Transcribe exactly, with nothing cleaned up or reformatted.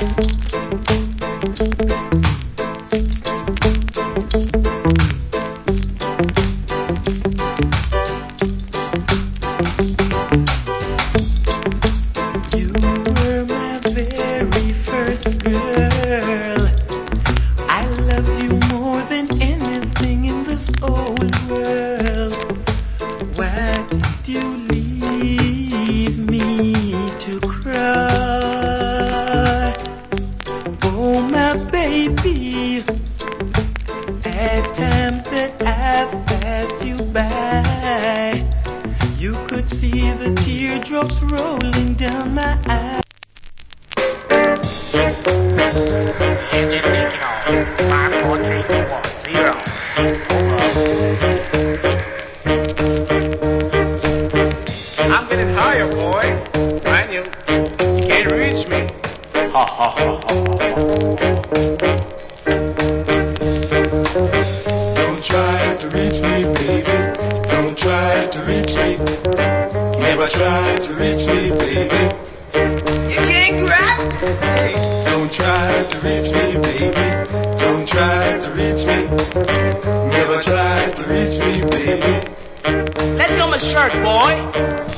Teardrops rolling down my eyes. Engine taking off. Five, four, three, two, one, zero. Over. I'm getting higher, boy. I knew. You can't reach me. Ha ha ha ha ha. Don't try to reach me, baby. Don't try to reach me. Never try to reach me, baby. You can't grab me. Don't try to reach me, baby. Don't try to reach me. Never try to reach me, baby. Let go of my shirt, boy.